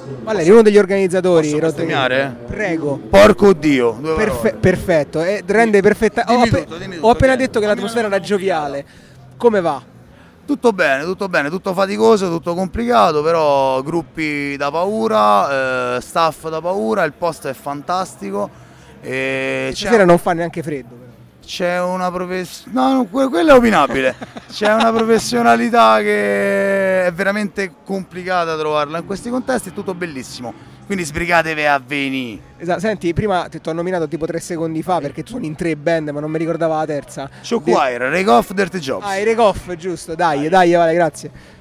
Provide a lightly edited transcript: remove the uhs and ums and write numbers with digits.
Valeri, uno degli organizzatori. Posso bestemmiare? Prego. Porco Dio. Perfetto, rende perfetta. Dimmi tutto, Ho appena vieni. detto che l'atmosfera era gioviale. Come va? Tutto bene, tutto faticoso, tutto complicato, però gruppi da paura, staff da paura, il posto è fantastico. E Stasera non fa neanche freddo. Però. c'è una quello è opinabile. C'è una professionalità che è veramente complicata trovarla in questi contesti, è tutto bellissimo. Quindi sbrigatevi a venire. Esatto, senti, prima ti ho nominato tipo 3 secondi fa perché sono in 3 band, ma non mi ricordava la terza. Shockwire, Rake Off, Dirty Jobs. Ah, i Rake Off, giusto, dai, vale, grazie.